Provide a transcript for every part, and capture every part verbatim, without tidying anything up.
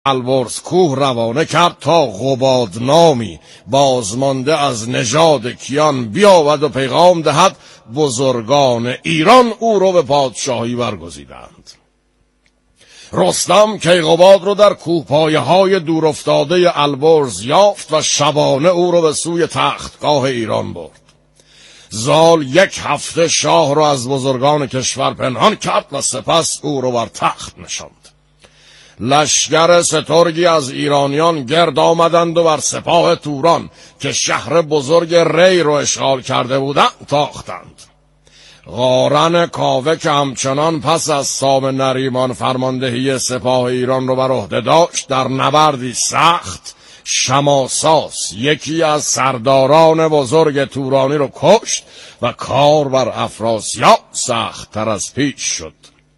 البرز کوه روانه کرد تا قباد نامی بازمانده از نژاد کیان بیاود و پیغام دهد بزرگان ایران او رو به پادشاهی برگزیدند. رستم کیقباد رو در کوهپایه های دور افتاده البرز یافت و شبانه او رو به سوی تختگاه ایران برد. زال یک هفته شاه رو از بزرگان کشور پنهان کرد و سپس او رو بر تخت نشاند. لشکر سترگی از ایرانیان گرد آمدند و بر سپاه توران که شهر بزرگ ری رو اشغال کرده بودند تاختند. قارن کاوه که همچنان پس از سام نریمان فرماندهی سپاه ایران رو بر عهده داشت، در نبردی سخت شماساس یکی از سرداران بزرگ تورانی رو کشت و کار بر افراسیاب سخت تر از پیش شد.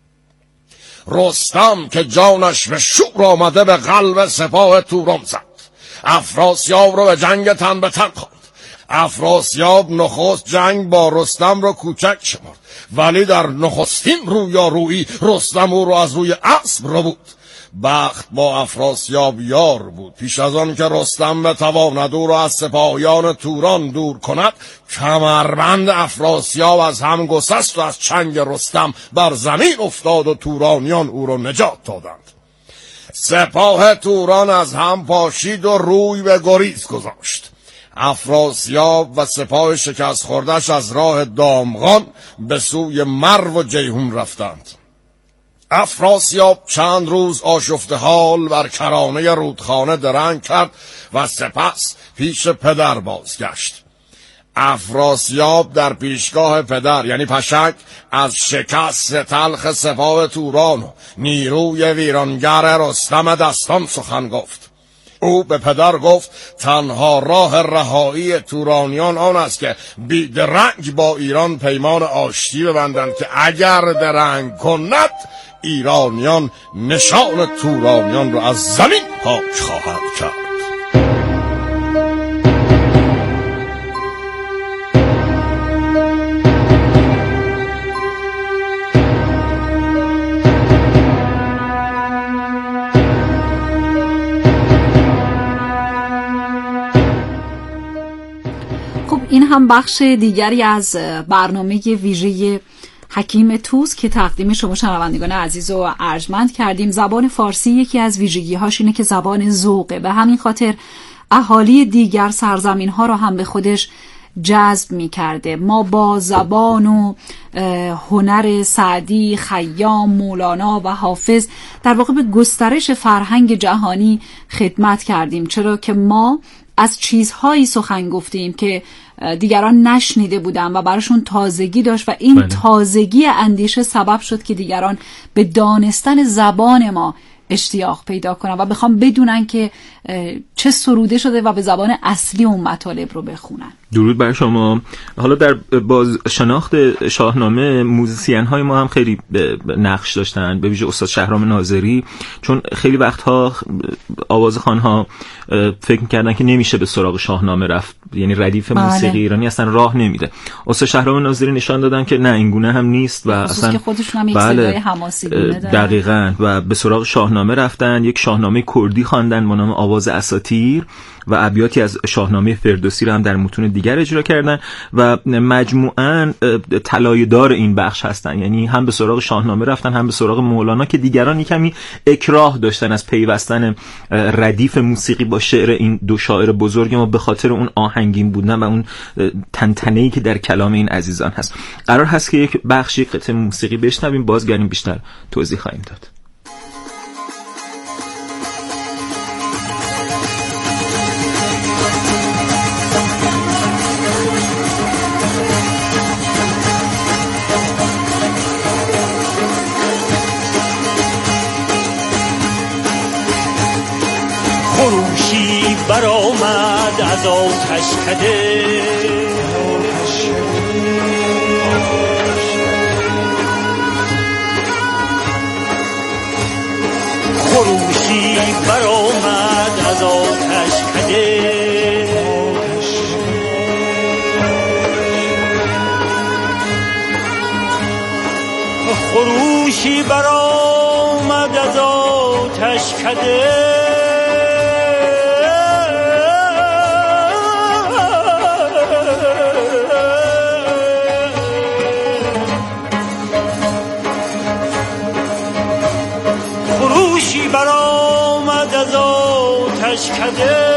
رستم که جانش به شور آمده به قلب سپاه توران زد، افراسیاب رو به جنگ تن به تن خواند. افراسیاب نخست جنگ با رستم رو کوچک شمرد، ولی در نخستین رویارویی رستم او رو از روی اسب رو بود. بخت با افراسیاب یار بود. پیش از آن که رستم بتواند او را از سپاهیان توران دور کند، کمربند افراسیاب از هم گسست و از چنگ رستم بر زمین افتاد و تورانیان او را نجات دادند. سپاه توران از هم پاشید و روی به گریز گذاشت. افراسیاب و سپاه شکست خوردش از راه دامغان به سوی مرو و جیهون رفتند. افراسیاب چند روز آشفته حال بر کرانه رودخانه درنگ کرد و سپس پیش پدر بازگشت. افراسیاب در پیشگاه پدر یعنی پشنگ از شکست تلخ سپاه توران و نیروی ویرانگر رستم دستان سخن گفت. او به پدر گفت تنها راه رهایی تورانیان آن است که بی درنگ با ایران پیمان آشتی ببندند که اگر درنگ کند ایرانیان نشان تورانیان را از زمین پاک خواهد کرد. خب این هم بخش دیگری از برنامه ویژه حکیم توس که تقدیم شما شنوندگان عزیز و ارجمند کردیم. زبان فارسی یکی از ویژگی‌هاش اینه که زبان ذوقه، به همین خاطر اهالی دیگر سرزمین‌ها رو هم به خودش جذب می‌کرده. ما با زبان و هنر سعدی، خیام، مولانا و حافظ در واقع به گسترش فرهنگ جهانی خدمت کردیم، چرا که ما از چیزهایی سخن گفتیم که دیگران نشنیده بودن و براشون تازگی داشت و این بله. تازگی اندیشه سبب شد که دیگران به دانستن زبان ما اشتیاق پیدا کنن و بخوام بدونن که چه سروده شده و به زبان اصلی اون مطالب رو بخونن. درود بر شما. حالا در باز شناخت شاهنامه موزیسین های ما هم خیلی نقش داشتن، به ویژه استاد شهرام ناظری، چون خیلی وقتها آوازخوان ها فکر می‌کردن که نمیشه به سراغ شاهنامه رفت، یعنی ردیف بله. موسیقی ایرانی اصلا راه نمیده. استاد شهرام ناظری نشان دادن که نه، این گونه هم نیست و اصلا که خودشون هم یک صدای حماسی گونه دارن. دقیقاً. و به سراغ شاهنامه رفتن، یک شاهنامه کردی خواندن با نام آواز اساطیر و ابیاتی از شاهنامه فردوسی رو هم در متون دیگر اجرا کردن و مجموعاً طلایه‌دار این بخش هستن. یعنی هم به سراغ شاهنامه رفتن، هم به سراغ مولانا که دیگران کمی اکراه داشتن از پیوستن ردیف موسیقی با شعر این دو شاعر بزرگ ما به خاطر اون آهنگین بودن و اون تنتنه‌ای که در کلام این عزیزان هست. قرار هست که یک بخشی قطعه موسیقی بشنویم، بازگردیم بیشتر توضیح خواهیم داد. خروشی برآمد از آتشکده، خروشی برآمد از آتشکده، خروشی برآمد از آتشکده، آتشکده خروشی برآمد از آتشکده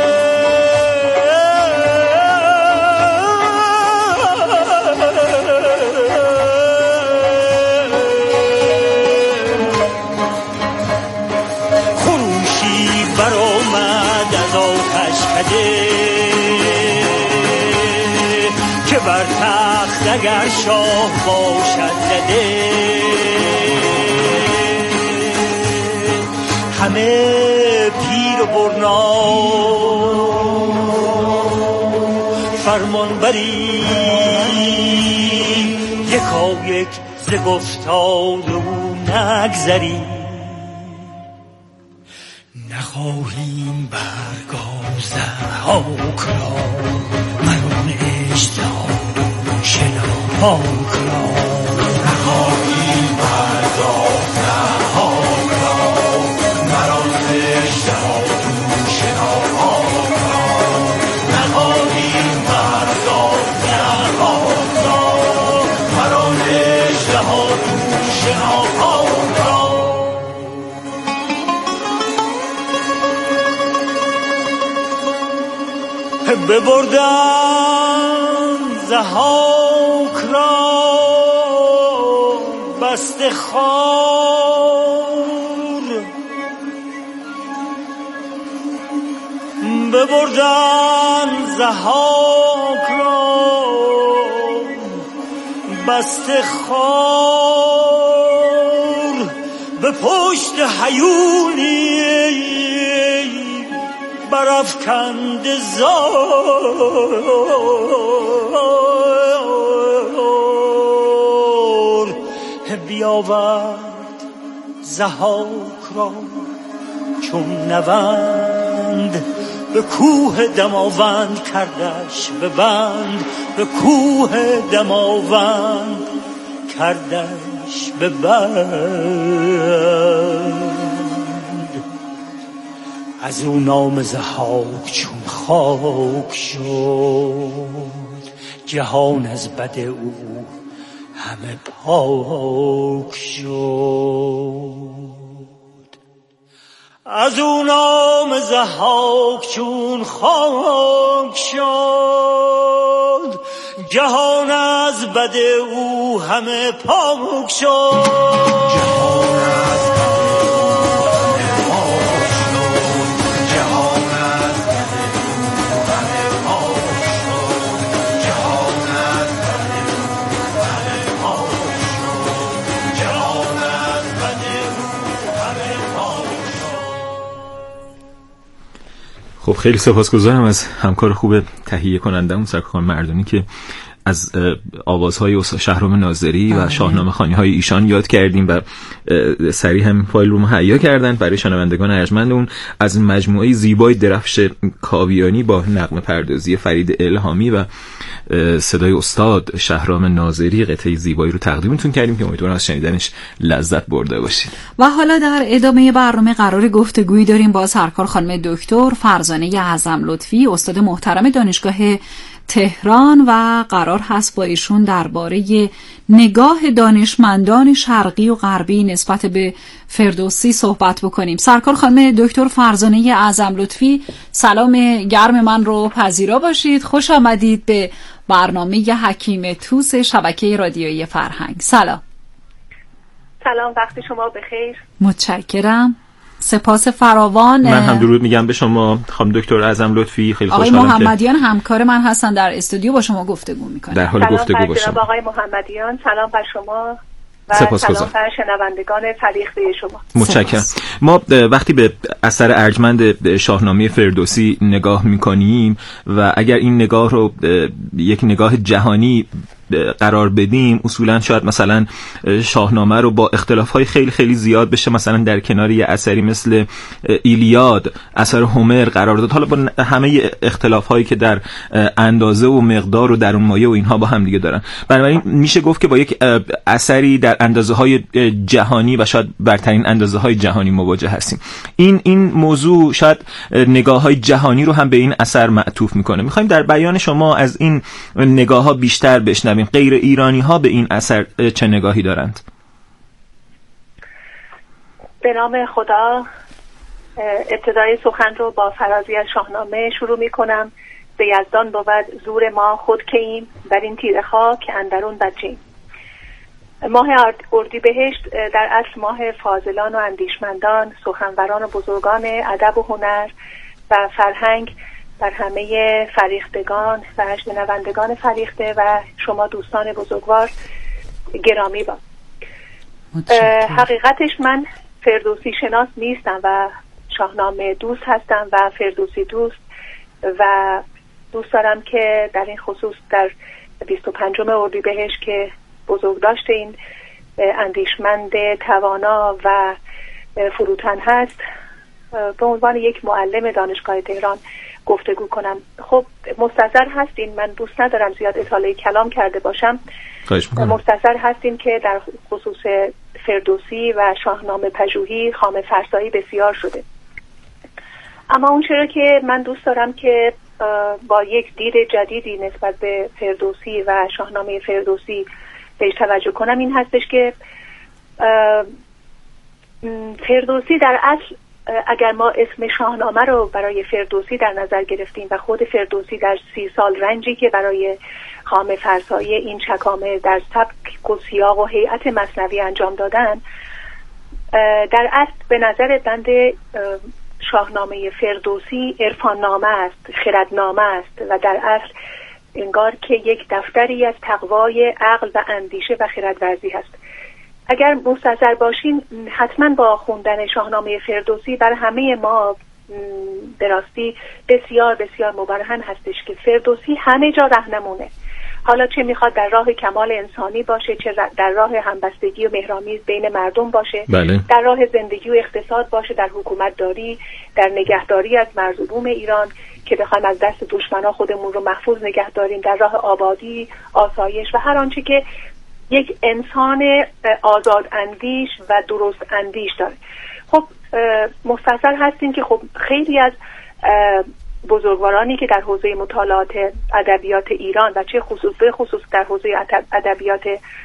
برآمد از آتشکده که بر تخت اگر شاه باشد زده همه پیر و برنا فرمانبری یکا یک ز گفتار او نگذری نخواهیم برگازده حاک را مرون اشتهاد و شناک را نخواهیم برگازده حاک را مرون اشتهاد و شناک را نخواهیم برگازده حاک را مرون اشتهاد و شناک را ببردن ضحاک را بسته خار ببردن ضحاک را بسته خار به پشت هیونی برافکند زار بیاورد ضحاک را چون نوند به کوه دماوند کردش به بند به کوه دماوند کردش به بند از او نام ضحاک چون خاک شد جهان از بد او همه پاک شد از او نام ضحاک چون خاک شد جهان از بد او همه پاک شد جهان از خب خیلی سپاسگزارم از همکار خوب تهیه کنندمون سرکار مردانی که از آوازهای استاد شهرام ناظری و شاهنامه خوانی‌های ایشان یاد کردیم و سریع هم فایل رو مهیا کردن برای شنوندگان ارجمندمون. از مجموعه زیبای درفش کاویانی با نغمه پردازی فرید الهامی و صدای استاد شهرام ناظری قطعه زیبایی رو تقدیمتون کردیم که امیدوارم از شنیدنش لذت برده باشید. و حالا در ادامه برنامه قرار گفتگویی داریم با سرکار خانم دکتر فرزانه اعظم لطفی، استاد محترم دانشگاه تهران، و قرار هست با ایشون درباره نگاه دانشمندان شرقی و غربی نسبت به فردوسی صحبت بکنیم. سرکار خانم دکتر فرزانه اعظم لطفی، سلام گرم من رو پذیرا باشید. خوش آمدید به برنامه حکیم توس شبکه رادیویی فرهنگ. سلام. سلام، وقت شما بخیر. متشکرم. سپاس فراوان. من هم درود میگم به شما خانم دکتر اعظم لطفی. خیلی خوشحالم آقای محمدیان همکار من هستن در استودیو با شما گفتگو میکنن. در حال گفتگو باشم. سلام آقای محمدیان، سلام بر شما و سلام بر شنوندگان فریخته شما. متشکرم. ما وقتی به اثر ارجمند شاهنامه فردوسی نگاه میکنیم و اگر این نگاه رو یک نگاه جهانی قرار بدیم اصولا شاید مثلا شاهنامه رو با اختلاف‌های خیلی خیلی زیاد بشه مثلا در کنار یه اثری مثل ایلیاد، اثر هومر قرار داد، حالا با همه اختلاف‌هایی که در اندازه و مقدار و درونمایه و اینها با هم دیگه دارن. بنابراین میشه گفت که با یک اثری در اندازه‌های جهانی و شاید برترین اندازه‌های جهانی مواجه هستیم. این این موضوع شاید نگاه‌های جهانی رو هم به این اثر معطوف میکنه. میخوایم در بیان شما از این نگاه‌ها بیشتر بشنویم. غیر ایرانی‌ها به این اثر چه نگاهی دارند؟ به نام خدا. ابتدای سخن رو با فرازی از شاهنامه شروع میکنم. به یزدان بود زور ما خود که ایم، بر این تیره خاک اندرون بچیم. ماه اردیبهشت در اصل ماه فاضلان و اندیشمندان، سخنوران و بزرگان ادب و هنر و فرهنگ بر همه فریختگان و شنوندگان فریخته و شما دوستان بزرگوار گرامی باد. حقیقتش من فردوسی شناس نیستم و شاهنامه دوست هستم و فردوسی دوست و دوست دارم که در این خصوص در بیست و پنجم اردیبهشت که بزرگداشت این اندیشمند توانا و فروتن هست به عنوان یک معلم دانشگاه تهران گفتگو کنم. خب مستظر هستین، من دوست ندارم زیاد اطاله کلام کرده باشم، مستظر هستین که در خصوص فردوسی و شاهنامه پژوهی خامه فرسایی بسیار شده. اما اون چرا که من دوست دارم که با یک دید جدیدی نسبت به فردوسی و شاهنامه فردوسی بهش توجه کنم این هستش که فردوسی در اصل اگر ما اسم شاهنامه رو برای فردوسی در نظر گرفتیم و خود فردوسی در سی سال رنجی که برای خامه فرسایی این چکامه در سبک و سیاق و هیئت مثنوی انجام دادن، در اصل به نظر بنده شاهنامه فردوسی عرفان نامه است، خردنامه است و در اصل انگار که یک دفتری از تقوای عقل و اندیشه و خردورزی هست. اگر مستحضر باشین حتما با خوندن شاهنامه فردوسی بر همه ما به راستی بسیار بسیار مبرهن هستش که فردوسی همه جا راهنمونه، حالا چه میخواد در راه کمال انسانی باشه، چه در راه همبستگی و مهرامیز بین مردم باشه، بله. در راه زندگی و اقتصاد باشه، در حکومت داری، در نگهداری از مرز و بوم ایران که بخوایم از دست دشمنا خودمون رو محفوظ نگه داریم، در راه آبادی، آسایش و هر آنچه که یک انسان آزاد اندیش و درست اندیش داره. خب مستحضر هستیم که خب خیلی از بزرگوارانی که در حوزه مطالعات ادبیات ایران و چه خصوص به خصوص در حوزه ادبیات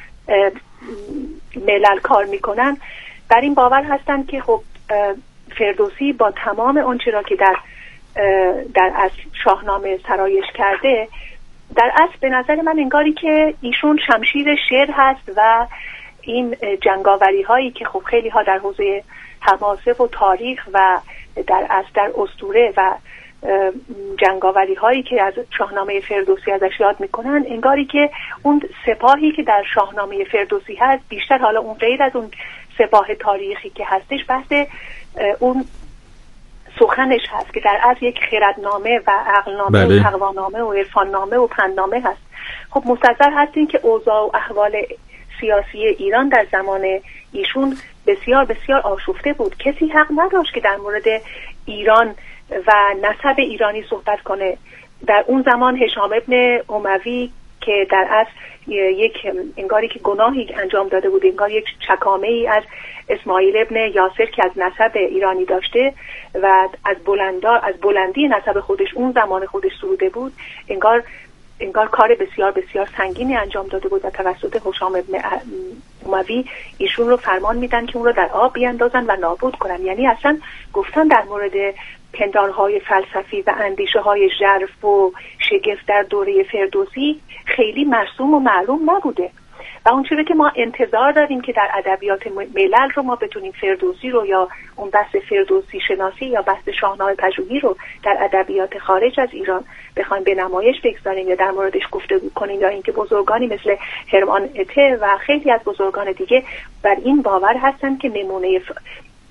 ملل کار میکنن بر این باور هستند که خب فردوسی با تمام آنچه را که در در اصل شاهنامه سرایش کرده، در اصل به نظر من انگاری که ایشون شمشیر شعر هست و این جنگاوری هایی که خب خیلی ها در حوزه حماسه و تاریخ و در اصل در اسطوره و جنگاوری هایی که از شاهنامه فردوسی ازش یاد میکنن، انگاری که اون سپاهی که در شاهنامه فردوسی هست بیشتر، حالا اون غیر از اون سپاه تاریخی که هستش، بحث اون سخنش هست که در اصل یک خردنامه و عقلنامه بله. و تقوانامه و عرفاننامه و پندنامه هست. خب مستحضر هستین که اوضاع و احوال سیاسی ایران در زمان ایشون بسیار بسیار آشفته بود. کسی حق نداشت که در مورد ایران و نسب ایرانی صحبت کنه. در اون زمان هشام ابن اموی که در اصل یک انگاری که گناهی انجام داده بود، انگار یک چکامه ای از اسماعیل ابن یاسر که از نسب ایرانی داشته و از بلندار از بلندی نسب خودش اون زمان خودش سروده بود، انگار انگار کار بسیار بسیار سنگینی انجام داده بود و توسط هشام ابن اموی ایشون رو فرمان میدن که اون رو در آب بیاندازن و نابود کنن. یعنی اصلا گفتن در مورد پندارهای فلسفی و اندیشه های ژرف و شگفت در دوره فردوسی خیلی مرسوم و معلوم نبوده و اون چیزی که ما انتظار داریم که در ادبیات ملل رو ما بتونیم فردوسی رو یا اون بحث فردوسی شناسی یا بحث شاهنامه پژوهی رو در ادبیات خارج از ایران بخوایم به نمایش بگذاریم یا در موردش گفتگو کنیم، یا اینکه بزرگانی مثل هرمان اته و خیلی از بزرگان دیگه بر این باور هستن که نمونه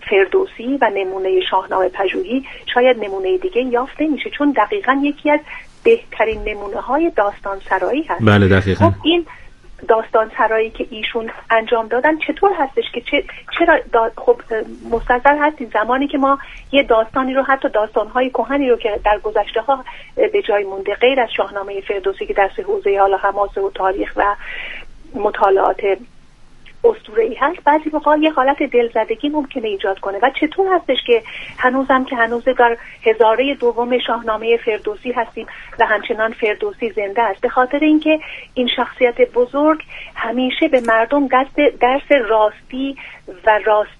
فردوسی و نمونه شاهنامه پژوهی شاید نمونه دیگه یافت نمیشه، چون دقیقاً یکی از بهترین نمونه های داستان سرایی هست. بله دقیقاً. خب این داستان سرایی که ایشون انجام دادن چطور هستش که چه چرا دا خب مستحضر هستیم زمانی که ما یه داستانی رو، حتی داستان‌های کهنی رو که در گذشته ها به جای مونده، غیر از شاهنامه فردوسی که در حوزه حالا حماسه و تاریخ و مطالعات اسطوره‌ای هست، بعضی موقع یه حالت دلزدگی ممکنه ایجاد کنه. و چطور هستش که هنوزم که هنوز در هزاره دوم شاهنامه فردوسی هستیم و همچنان فردوسی زنده است؟ به خاطر اینکه این شخصیت بزرگ همیشه به مردم دست درس راستی و راست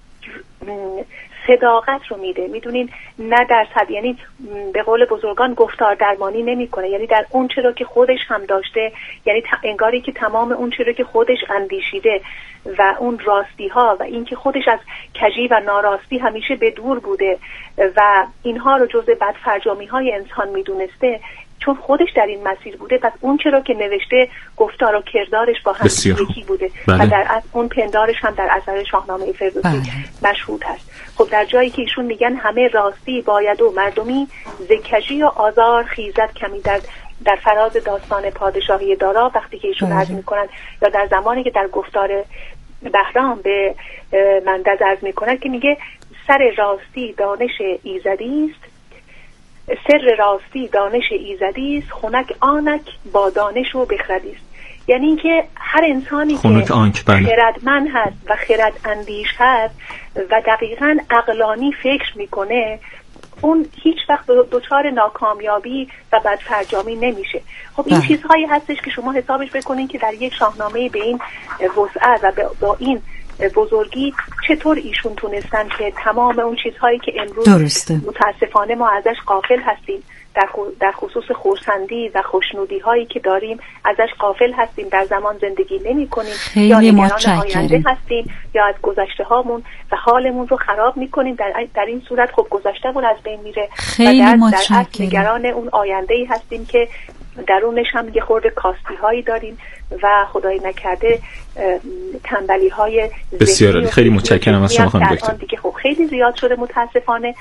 صداقت رو میده. میدونین نه در صد، یعنی به قول بزرگان گفتار درمانی نمیکنه، یعنی در اون چرا که خودش هم داشته، یعنی انگاری که تمام اون چرا که خودش اندیشیده و اون راستی ها و این که خودش از کجی و ناراستی همیشه به دور بوده و اینها رو جزء بدفرجامی های انسان میدونسته، چون خودش در این مسیر بوده، پس اون چرا که نوشته گفتار و کردارش با هم یکی بوده. بله. و در اون پندارش هم در اثر شاهنامه فردوسی بله. مشهود هست. خب در جایی که ایشون میگن همه راستی باید و مردمی زکجی و آزار خیزد کمی، در در فراز داستان پادشاهی دارا وقتی که ایشون عرض میکنن، یا در زمانی که در گفتار بهرام به مندز عرض میکنن که میگه سر راستی دانش ایزدی است، سر راستی دانش ایزدی است، خنک آنک با دانش و بخردی است. یعنی اینکه هر انسانی که خردمند هست و خرد اندیش هست و دقیقاً عقلانی فکر میکنه، اون هیچ وقت دچار ناکامیابی و بدفرجامی نمیشه. خب این چیزهایی هستش که شما حسابش بکنین که در یک شاهنامه به این وسعت و با این بزرگی چطور ایشون تونستن که تمام اون چیزهایی که امروز درسته. متاسفانه ما ازش غافل هستیم، در در خصوص خرسندی و خوشنودی هایی که داریم ازش غافل هستیم، در زمان زندگی نمی کنیم یا نگران آینده هستیم یا از گذشته هامون و حالمون رو خراب می کنیم. در, در این صورت خب گذشتهمون از بین میره و در, در نگران اون آینده ای هستیم که درونش هم یه خورده کاستی هایی داریم و خدای نکرده تنبلی های بسیار. خیلی متشکرم از شما خانم دکتر. دیگه خب خیلی زیاد شده متاسفانه.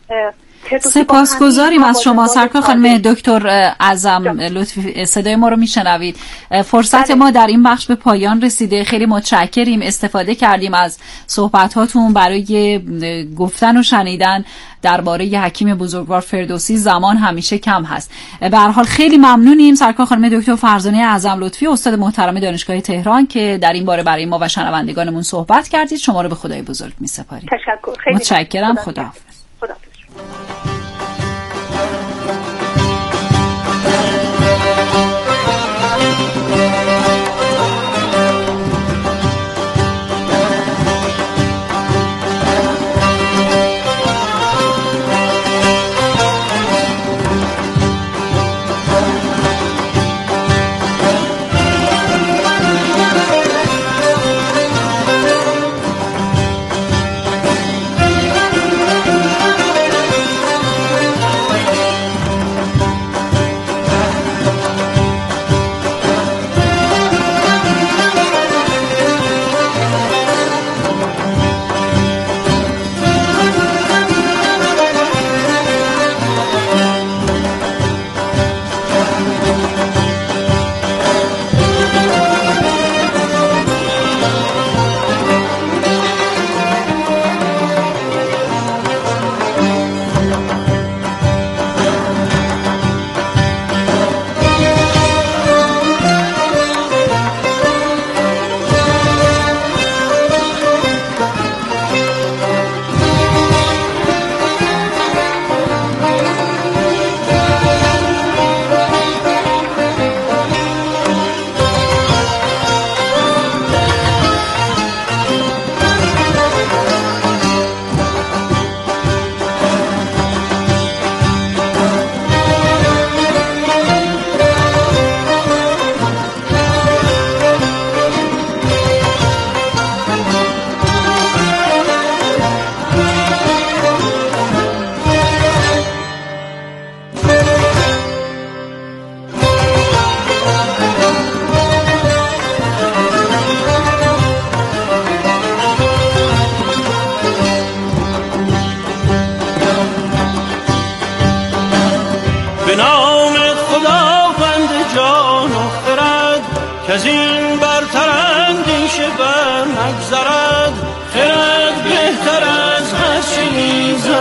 سپاسگزاریم از شما سرکار خانم دکتر اعظم لطفی، صدای ما رو میشنوید. فرصت بله. ما در این بخش به پایان رسیده. خیلی متشکریم، استفاده کردیم از صحبت هاتون برای گفتن و شنیدن درباره حکیم بزرگوار فردوسی. زمان همیشه کم هست. به هر حال خیلی ممنونیم سرکار خانم دکتر فرزانه اعظم لطفی، استاد محترم دانشگاه تهران، که در این باره برای ما و شنوندگانمون صحبت کردید. شما رو به خدای بزرگ میسپاریم. تشکر. خیلی متشکرم. خداحافظ. خداحافظ.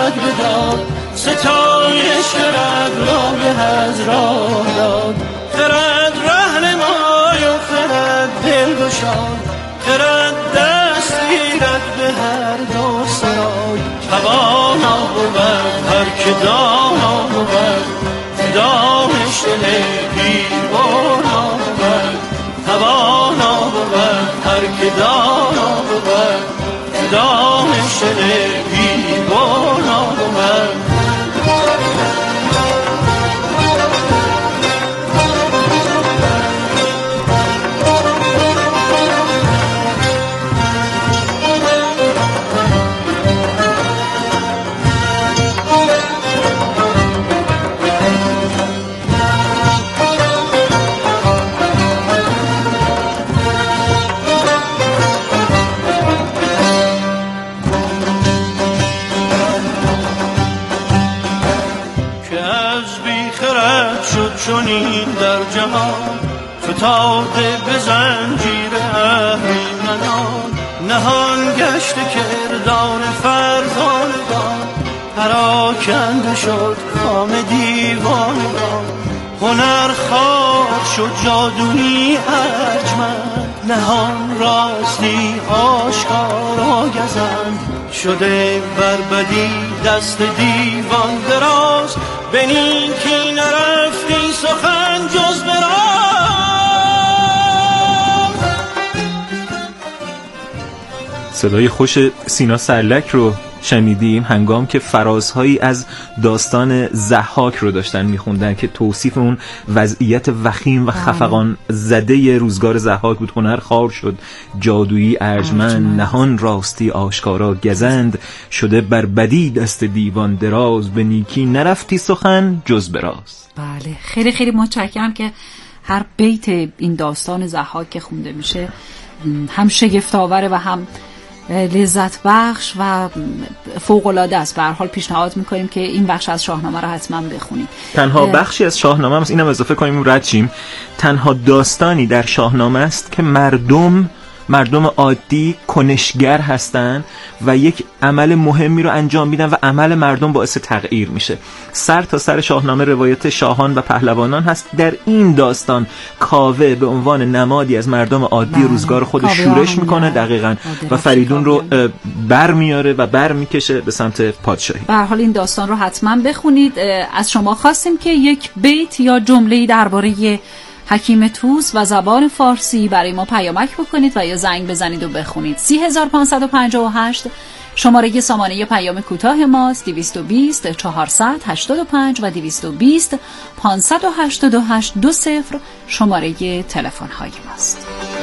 خرد بداد، ستایش خرد را به از راه داد. خرد رهنمای و خرد دلگشای، خرد دست گیرد به هر دو سرای. توانا بود هر که دانا بود، دانش دل دیوانا بود. توانا بود هر که دانا بود، دانش دل دیوانا بود. چونین در جهان فتاده به زنجیر اهریمنان، نهان گشت کردار فرزانگان، پراکنده شد کام دیوانگان. هنر خواهد شد جادویی ارجمند، نهان راستی آشکارا گزند. شده بر بدی دست دیوان دراز، به نیکی نرفتی سخن جز به راز. صدای خوش سینا سرلک رو شنیدیم هنگام که فرازهایی از داستان ضحاک رو داشتن میخوندن که توصیف اون وضعیت وخیم و خفقان زده روزگار ضحاک بود. هنر خوار شد جادویی ارجمند، نهان راستی آشکارا گزند. شده بر بدی دست دیوان دراز، به نیکی نرفتی سخن جز به راز. بله، خیلی خیلی متشکرم که هر بیت این داستان ضحاک که خونده میشه هم شگفت‌آوره و هم لذت بخش و فوق‌العاده است. به هر حال پیشنهاد می‌کنیم که این بخش از شاهنامه رو حتما بخونید. تنها بخشی از شاهنامه است، اینم اضافه کنیم رد شیم، تنها داستانی در شاهنامه است که مردم مردم عادی کنشگر هستن و یک عمل مهمی رو انجام میدن و عمل مردم باعث تغییر میشه. سر تا سر شاهنامه روایت شاهان و پهلوانان هست. در این داستان کاوه به عنوان نمادی از مردم عادی روزگار خودش شورش میکنه دقیقاً و فریدون رو بر میاره و بر میکشه به سمت پادشاهی. به هر حال این داستان رو حتما بخونید. از شما خواستیم که یک بیت یا جمله‌ای درباره حکیم طوس و زبان فارسی برای ما پیامک بکنید و یا زنگ بزنید و بخونید. سه هزار و پانصد و پنجاه و هشت شماره سامانه پیام کوتاه ماست. دویست و بیست چهارصد هشتاد و پنج و دویست و بیست پانصد و هشتاد و هشت دو صفر شماره تلفن های ماست.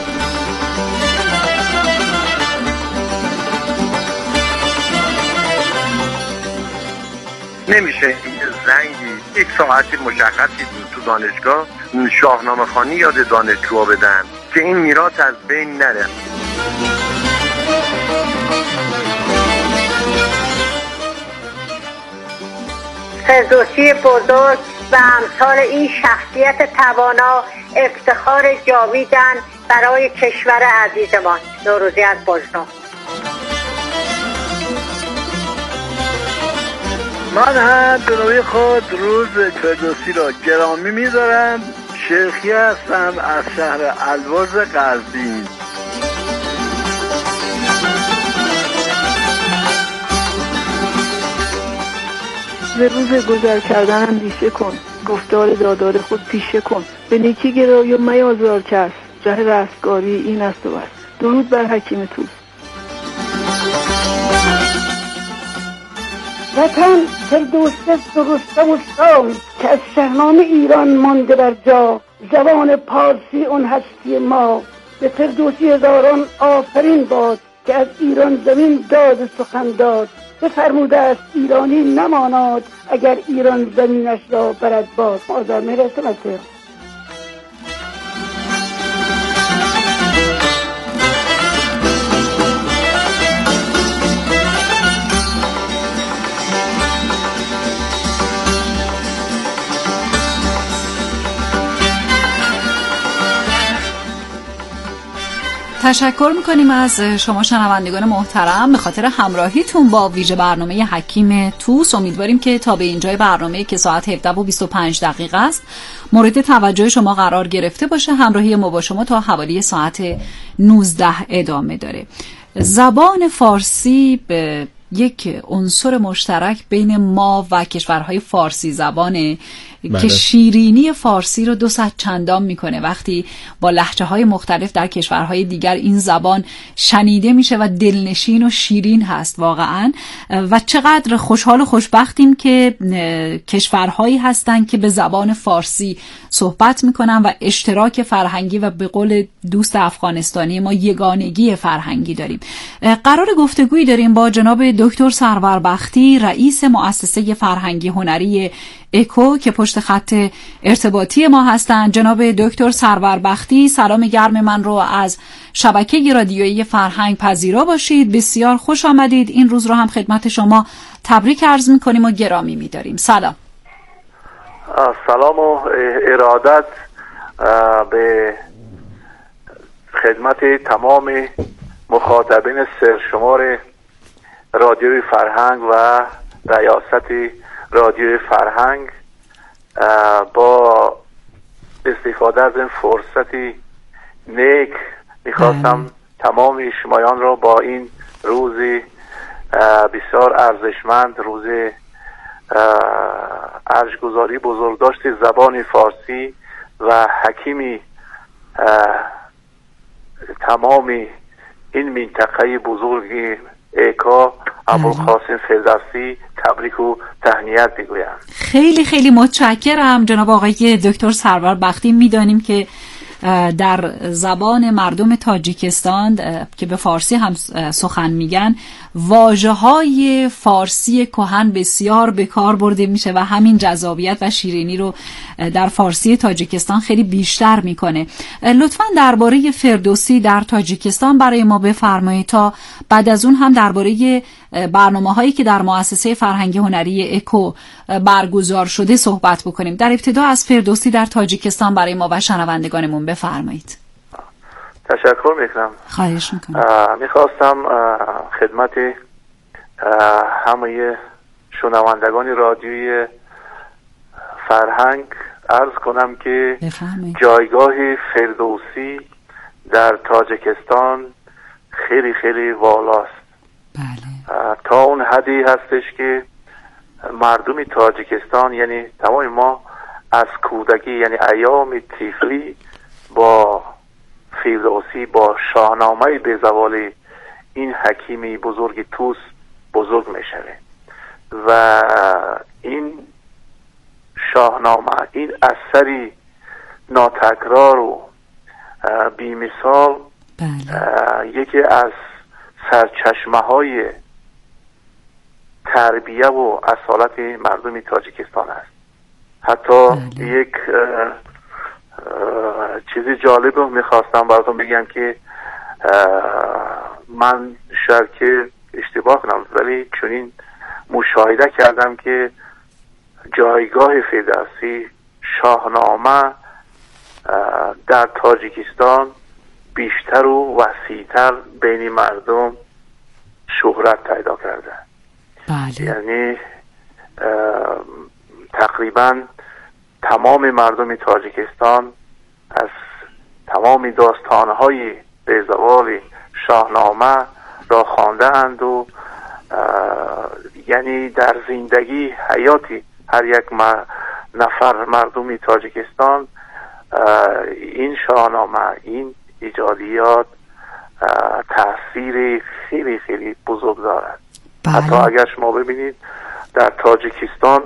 نمیشه این زنگی یک ساعتی مشخصی تو دانشگاه شاهنامه خوانی یاد دانشجوها بدن که این میراث از بین نره. فردوسی بزرگ و امثال این شخصیت توانا افتخار جاویدن برای کشور عزیزمان. نوروزی از بجنو. من هم به نوعی خود روز فردوسی را گرامی می‌دارم. شیخی هستم از شهر البرز قزوین. به روز گذر کردن اندیشه کن، گفتار دادار خود پیشه کن. به نیکی گرای و میازار کس، ره رستگاری این است و بس. درود بر حکیم طوس. وطن فردوس است و رستم و سام، که از شاهنامه ایران مانده بر جا. زبان پارسی اون هستی ما، به فردوسی هزاران آفرین باد، که از ایران زمین داد سخن داد. بفرموده است ایرانی نماناد، اگر ایران زمینش را برد باد. آزار میرسم از تهران. تشکر میکنیم از شما شنوندگان محترم به خاطر همراهیتون با ویژه برنامه حکیم توس. امیدواریم که تا به اینجای برنامه که ساعت هفده و بیست و پنج دقیقه است مورد توجه شما قرار گرفته باشه. همراهی ما با شما تا حوالی ساعت نوزده ادامه داره. زبان فارسی به یک عنصر مشترک بین ما و کشورهای فارسی زبانه بله. که شیرینی فارسی رو دو صد چندان میکنه وقتی با لهجه‌های مختلف در کشورهای دیگر این زبان شنیده میشه و دلنشین و شیرین هست واقعا. و چقدر خوشحال و خوشبختیم که کشورهایی هستن که به زبان فارسی صحبت میکنن و اشتراک فرهنگی و به قول دوست افغانستانی ما یگانگی فرهنگی داریم. قرار گفتگویی داریم با جناب دکتر سرور بختی، رئیس مؤسسه فرهنگی هنری اکو که پشت خط ارتباطی ما هستند. جناب دکتر سرور بختی، سلام گرم من رو از شبکه رادیویی فرهنگ پذیرا باشید. بسیار خوش آمدید. این روز رو هم خدمت شما تبریک عرض می‌کنیم و گرامی می‌داریم. سلام. سلام و ارادت به خدمت تمام مخاطبین سرشمار رادیوی فرهنگ و ریاست رادیوی فرهنگ. با استفاده از این فرصتی نیک میخواستم تمام شمایان را با این روزی بسیار ارزشمند، روز ارجگذاری بزرگداشت زبان فارسی و حکیمی تمام این منطقه بزرگی ایکا ابوالقاسم فردوسی تبریک و تهنیت بگویم. خیلی خیلی متشکرم جناب آقای دکتر سرور بختی. میدانیم که در زبان مردم تاجیکستان که به فارسی هم سخن میگن واژه‌های فارسی کهن بسیار به کار برده میشه و همین جذابیت و شیرینی رو در فارسی تاجیکستان خیلی بیشتر میکنه. لطفاً درباره فردوسی در تاجیکستان برای ما بفرمایید تا بعد از اون هم درباره برنامه‌هایی که در مؤسسه فرهنگی هنری اکو برگزار شده صحبت بکنیم. در ابتدا از فردوسی در تاجیکستان برای ما و شنوندگانمون بفرمایید. تشکر میکنم. خواهش میکنم. میخواستم خدمت همه شنوندگان رادیوی فرهنگ عرض کنم که بفرمایید. جایگاه فردوسی در تاجیکستان خیلی خیلی والاست. بله. تا اون حدی هستش که مردم تاجیکستان یعنی تمام ما از کودکی یعنی ایام طفلی با فردوسی با شاهنامه به زوال این حکیمی بزرگ توس بزرگ میشوه و این شاهنامه این اثری ناتکرار و بی‌مثال یکی از سرچشمه های تربیه و اصالت مردم تاجیکستان است. حتی بله. یک اه اه چیزی جالب رو میخواستم براتون بگم که من شاید که اشتباه کنم ولی چنین مشاهده کردم که جایگاه فردوسی شاهنامه در تاجیکستان بیشتر و وسیع‌تر بین مردم شهرت پیدا کرده. بله. یعنی تقریبا تمام مردم تاجیکستان از تمام داستانهای به زوال شاهنامه را خوانده اند و یعنی در زندگی حیاتی هر یک نفر مردم تاجیکستان این شاهنامه این ایجادیات تأثیر خیلی خیلی بزرگ دارد. بله. حتی اگر شما ببینید در تاجیکستان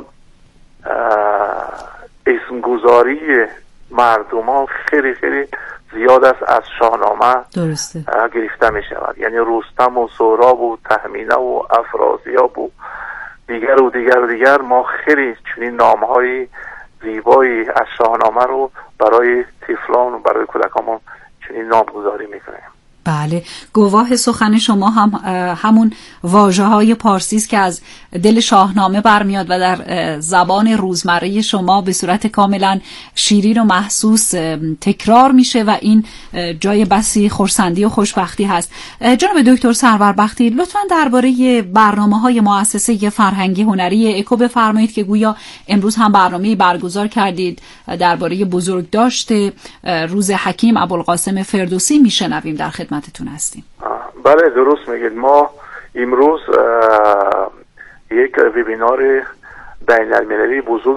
اسمگذاری مردم ها خیلی خیلی زیاد است از شاهنامه درسته گرفته می شود. یعنی رستم و سهراب و تهمینه و افراسیاب و دیگر و دیگر و دیگر ما خیلی چنین نامهای زیبایی از شاهنامه رو برای طفلان و برای کودکان چنین نامگذاری میکنیم. بله، گواه سخن شما هم همون واژه های پارسی است که از دل شاهنامه برمیاد و در زبان روزمره شما به صورت کاملا شیرین و محسوس تکرار میشه و این جای بسی خرسندی و خوشبختی هست. جناب دکتر سروربختی، لطفاً درباره برنامه‌های مؤسسه فرهنگی هنری اکو بفرمایید که گویا امروز هم برنامه‌ای برگزار کردید درباره بزرگداشت روز حکیم ابوالقاسم فردوسی. میشنویم، در خدمتتون هستیم. بله درست میگید. ما امروز یک وبینار بین المللی بزرگ